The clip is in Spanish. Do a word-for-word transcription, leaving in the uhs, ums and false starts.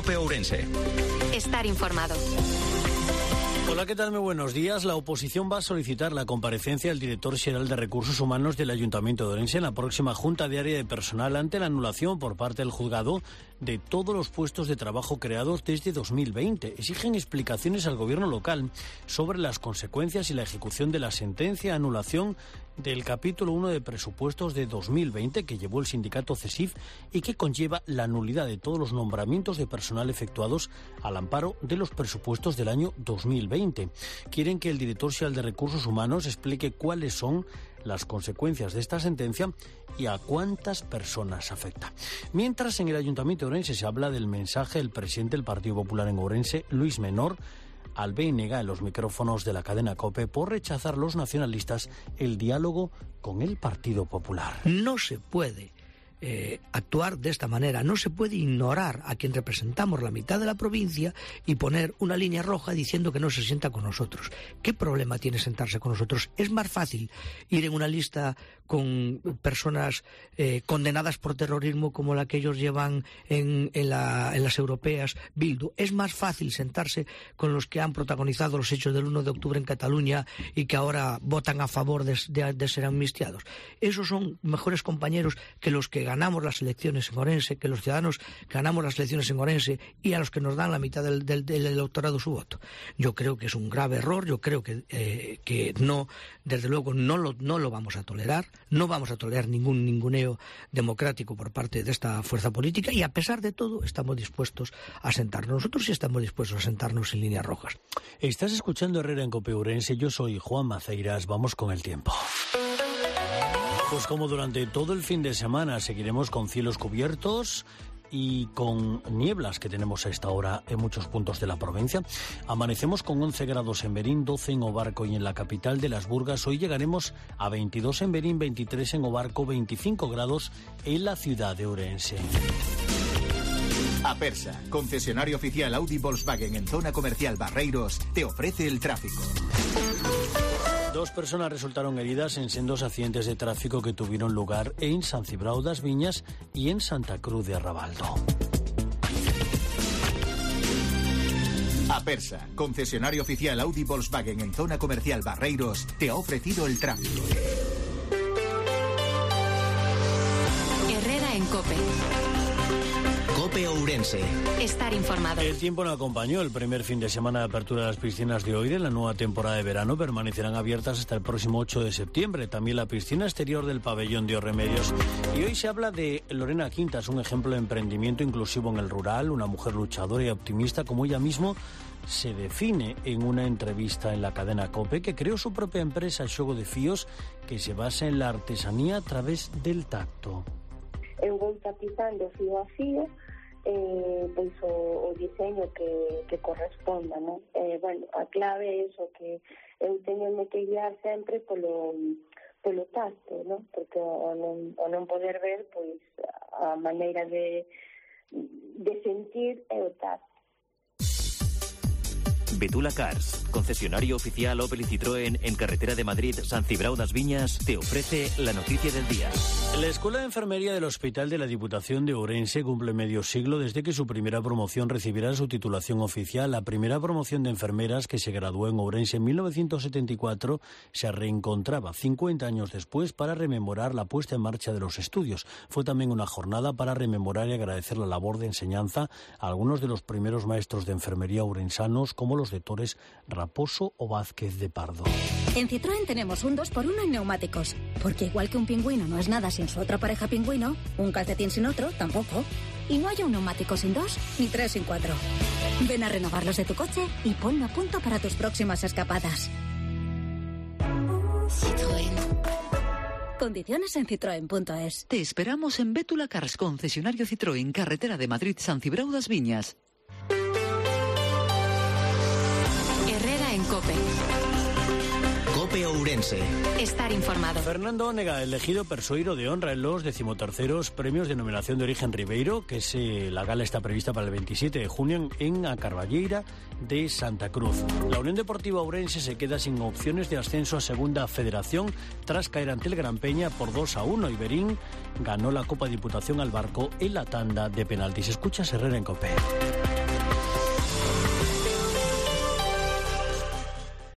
COPE Ourense. Estar informado. Hola, ¿qué tal? Muy buenos días. La oposición va a solicitar la comparecencia del director xeral de Recursos Humanos del Ayuntamiento de Ourense en la próxima Junta Diaria de Personal ante la anulación por parte del juzgado de todos los puestos de trabajo creados desde dos mil veinte. Exigen explicaciones al gobierno local sobre las consecuencias y la ejecución de la sentencia de anulación del capítulo uno de presupuestos de dos mil veinte que llevó el sindicato CESIF y que conlleva la nulidad de todos los nombramientos de personal efectuados al amparo de los presupuestos del año dos mil veinte. Quieren que el director xeral de Recursos Humanos explique cuáles son las consecuencias de esta sentencia y a cuántas personas afecta. Mientras, en el Ayuntamiento de Ourense se habla del mensaje del presidente del Partido Popular en Ourense, Luis Menor, al B N G en los micrófonos de la cadena COPE por rechazar los nacionalistas el diálogo con el Partido Popular. No se puede Eh, actuar de esta manera. No se puede ignorar a quien representamos la mitad de la provincia y poner una línea roja diciendo que no se sienta con nosotros. ¿Qué problema tiene sentarse con nosotros? Es más fácil ir en una lista con personas eh, condenadas por terrorismo como la que ellos llevan en, en, la, en las europeas, Bildu. Es más fácil sentarse con los que han protagonizado los hechos del uno de octubre en Cataluña y que ahora votan a favor de, de, de ser amnistiados. Esos son mejores compañeros que los que ganamos las elecciones en Ourense, que los ciudadanos ganamos las elecciones en Ourense y a los que nos dan la mitad del, del, del electorado su voto. Yo creo que es un grave error, yo creo que, eh, que no, desde luego no lo, no lo vamos a tolerar, no vamos a tolerar ningún ninguneo democrático por parte de esta fuerza política y a pesar de todo estamos dispuestos a sentarnos. Nosotros sí estamos dispuestos a sentarnos en líneas rojas. Estás escuchando Herrera en COPE Ourense, yo soy Juan Maceiras, vamos con el tiempo. Pues como durante todo el fin de semana seguiremos con cielos cubiertos y con nieblas que tenemos a esta hora en muchos puntos de la provincia. Amanecemos con once grados en Berín, doce en Obarco y en la capital de Las Burgas. Hoy llegaremos a veintidós en Berín, veintitrés en Obarco, veinticinco grados en la ciudad de Ourense. Apersa, concesionario oficial Audi Volkswagen en zona comercial Barreiros, te ofrece el tráfico. Dos personas resultaron heridas en sendos accidentes de tráfico que tuvieron lugar en San Cibrao das Viñas y en Santa Cruz de Arrabaldo. Apersa, concesionario oficial Audi Volkswagen en zona comercial Barreiros, te ha ofrecido el tráfico. Herrera en COPE. COPE Ourense. Estar informado. El tiempo no acompañó el primer fin de semana de apertura de las piscinas de Oire. La nueva temporada de verano permanecerán abiertas hasta el próximo ocho de septiembre. También la piscina exterior del pabellón de Orremedios. Y hoy se habla de Lorena Quintas, un ejemplo de emprendimiento inclusivo en el rural, una mujer luchadora y optimista, como ella mismo se define en una entrevista en la cadena COPE, que creó su propia empresa Xogo de Fíos, que se basa en la artesanía a través del tacto. Eu vou tapizando fío a fío eh, pois o, o diseño que, que corresponda, non? Eh, bueno, a clave é iso, que eu teño que guiar sempre polo, polo tacto, non? Porque o non, o non poder ver, pois a maneira de, de sentir é o tacto. Betula Cars, concesionario oficial Opel y Citroën en carretera de Madrid, San Cibrao das Viñas, te ofrece la noticia del día. La Escuela de Enfermería del Hospital de la Diputación de Ourense cumple medio siglo desde que su primera promoción recibiera su titulación oficial. La primera promoción de enfermeras, que se graduó en Ourense en mil novecientos setenta y cuatro, se reencontraba cincuenta años después para rememorar la puesta en marcha de los estudios. Fue también una jornada para rememorar y agradecer la labor de enseñanza a algunos de los primeros maestros de enfermería ourensanos, como los de Torres Raposo o Vázquez de Pardo. En Citroën tenemos un dos por uno en neumáticos, porque igual que un pingüino no es nada sin su otra pareja pingüino, un calcetín sin otro tampoco. Y no hay un neumático sin dos, ni tres sin cuatro. Ven a renovarlos de tu coche y ponlo a punto para tus próximas escapadas. Citroën. Condiciones en citroen punto es. Te esperamos en Betula Cars, concesionario Citroën, carretera de Madrid, San Cibrao das Viñas. Herrera en COPE. COPE Ourense. Estar informado. Fernando Ónega, elegido persoeiro de honra en los decimoterceros premios de denominación de origen Ribeiro, que es, eh, la gala está prevista para el veintisiete de junio en a Carballeira de Santa Cruz. La Unión Deportiva Ourense se queda sin opciones de ascenso a Segunda Federación tras caer ante el Gran Peña por dos a uno y Berín ganó la Copa Diputación al Barco en la tanda de penaltis. Escuchas Herrera en COPE.